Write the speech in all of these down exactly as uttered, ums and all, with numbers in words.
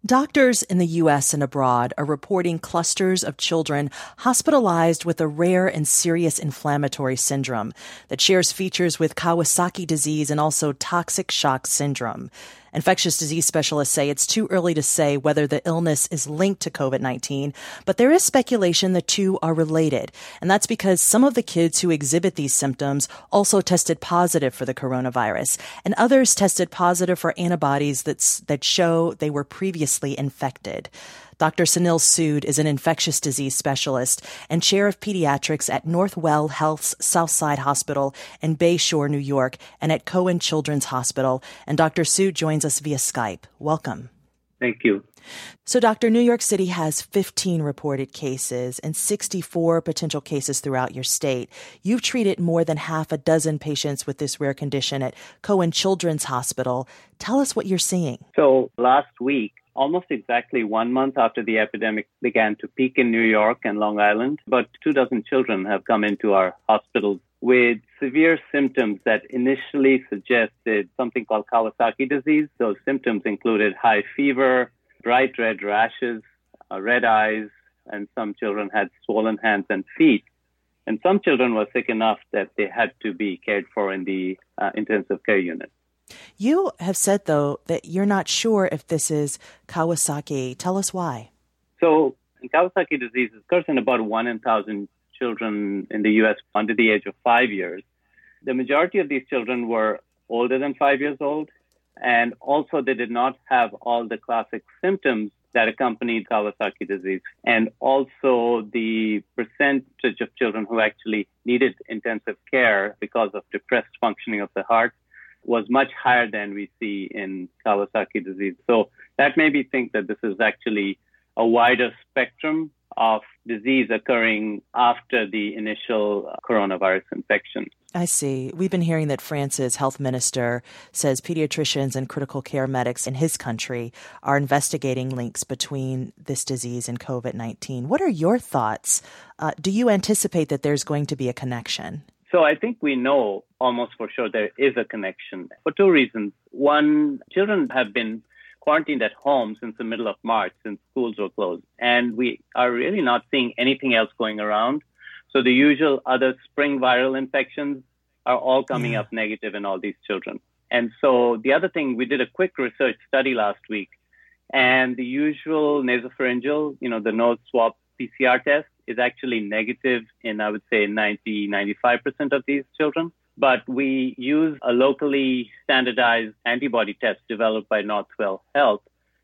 Doctors in the U S and abroad are reporting clusters of children hospitalized with a rare and serious inflammatory syndrome that shares features with Kawasaki disease and also toxic shock syndrome. Infectious disease specialists say it's too early to say whether the illness is linked to covid nineteen, but there is speculation the two are related. And that's because some of the kids who exhibit these symptoms also tested positive for the coronavirus, and others tested positive for antibodies that's, that show they were previously infected. Doctor Sunil Sood is an infectious disease specialist and chair of pediatrics at Northwell Health's Southside Hospital in Bayshore, New York, and at Cohen Children's Hospital. And Doctor Sood joins us via Skype. Welcome. Thank you. So, Doctor, New York City has fifteen reported cases and sixty-four potential cases throughout your state. You've treated more than half a dozen patients with this rare condition at Cohen Children's Hospital. Tell us what you're seeing. So last week, almost exactly one month after the epidemic began to peak in New York and Long Island, about two dozen children have come into our hospitals with severe symptoms that initially suggested something called Kawasaki disease. Those symptoms included high fever, bright red rashes, uh, red eyes, and some children had swollen hands and feet. And some children were sick enough that they had to be cared for in the uh, intensive care unit. You have said, though, that you're not sure if this is Kawasaki. Tell us why. So Kawasaki disease occurs in about one in one thousand children in the U S under the age of five years. The majority of these children were older than five years old, and also they did not have all the classic symptoms that accompanied Kawasaki disease. And also the percentage of children who actually needed intensive care because of depressed functioning of the heart was much higher than we see in Kawasaki disease. So that made me think that this is actually a wider spectrum of disease occurring after the initial coronavirus infection. I see. We've been hearing that France's health minister says pediatricians and critical care medics in his country are investigating links between this disease and covid nineteen. What are your thoughts? Uh, do you anticipate that there's going to be a connection? So I think we know almost for sure there is a connection for two reasons. One, children have been quarantined at home since the middle of March, since schools were closed. And we are really not seeing anything else going around. So the usual other spring viral infections are all coming yeah. up negative in all these children. And so the other thing, we did a quick research study last week, and the usual nasopharyngeal, you know, the nose swab P C R test is actually negative in, I would say, ninety, ninety-five percent of these children. But we use a locally standardized antibody test developed by Northwell Health,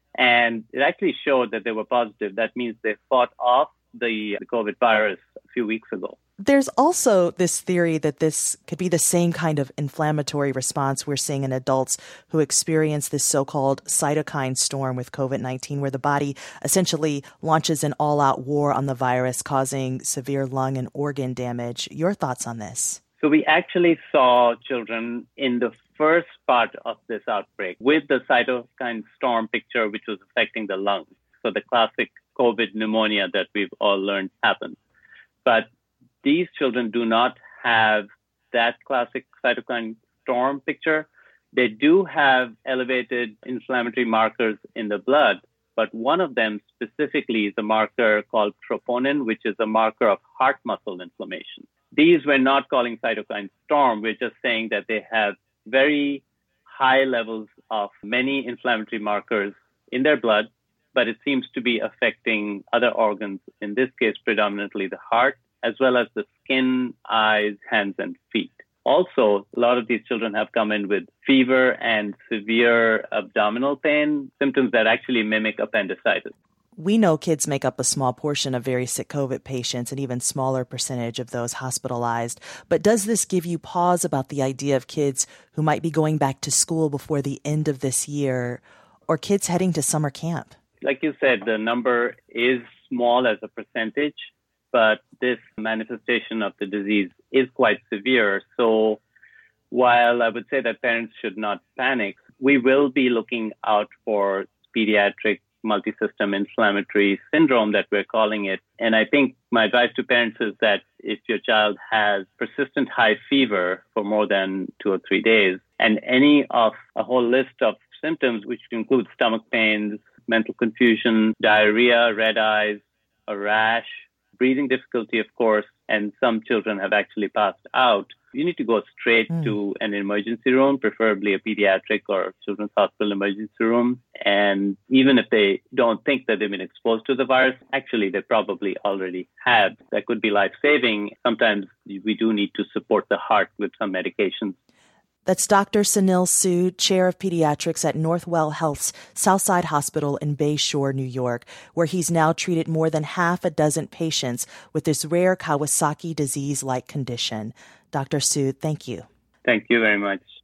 and it actually showed that they were positive. That means they fought off the, the COVID virus a few weeks ago. There's also this theory that this could be the same kind of inflammatory response we're seeing in adults who experience this so-called cytokine storm with covid nineteen, where the body essentially launches an all-out war on the virus, causing severe lung and organ damage. Your thoughts on this? So we actually saw children in the first part of this outbreak with the cytokine storm picture, which was affecting the lungs. So the classic COVID pneumonia that we've all learned happens. But these children do not have that classic cytokine storm picture. They do have elevated inflammatory markers in the blood, but one of them specifically is a marker called troponin, which is a marker of heart muscle inflammation. These we're not calling cytokine storm. We're just saying that they have very high levels of many inflammatory markers in their blood, but it seems to be affecting other organs, in this case, predominantly the heart, as well as the skin, eyes, hands, and feet. Also, a lot of these children have come in with fever and severe abdominal pain, symptoms that actually mimic appendicitis. We know kids make up a small portion of very sick COVID patients, an even smaller percentage of those hospitalized. But does this give you pause about the idea of kids who might be going back to school before the end of this year, or kids heading to summer camp? Like you said, the number is small as a percentage, but this manifestation of the disease is quite severe. So while I would say that parents should not panic, we will be looking out for pediatric multisystem inflammatory syndrome that we're calling it. And I think my advice to parents is that if your child has persistent high fever for more than two or three days, and any of a whole list of symptoms, which include stomach pains, mental confusion, diarrhea, red eyes, a rash, breathing difficulty, of course, and some children have actually passed out. You need to go straight mm. to an emergency room, preferably a pediatric or children's hospital emergency room. And even if they don't think that they've been exposed to the virus, actually, they probably already have. That could be life-saving. Sometimes we do need to support the heart with some medications. That's Doctor Sunil Sood, Chair of Pediatrics at Northwell Health's Southside Hospital in Bay Shore, New York, where he's now treated more than half a dozen patients with this rare Kawasaki disease-like condition. Doctor Sood, thank you. Thank you very much.